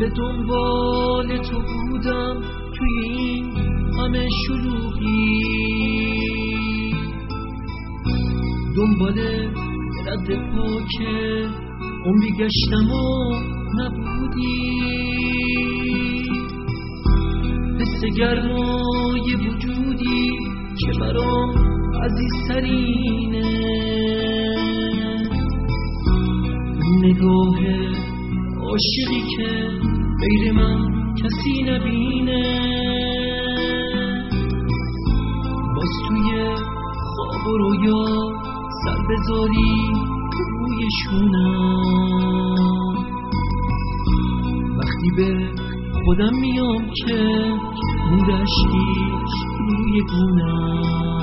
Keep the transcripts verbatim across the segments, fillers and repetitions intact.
به دنبال تو بودم توی این همه شلوغی، دنبال رد پاک عمری گشتم و نبودی، حس گرمای وجودی که برام عزیزترینه، نگاه عاشقی که غیر من کسی نبینه، باز توی خواب و رویا سر بذاری روی شونم، وقتی به خودم میام که مودشتیش روی گونم.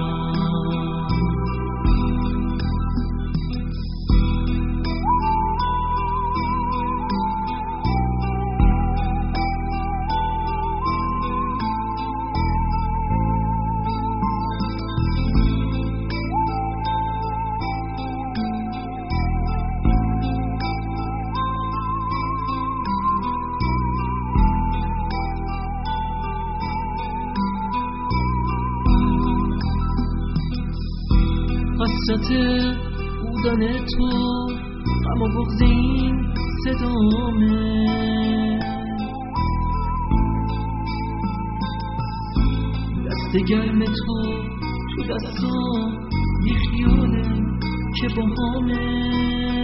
حسرت بودن تو غم و بغض این صدامه، دست گرم تو تو دستام بی خیاله که باهامه،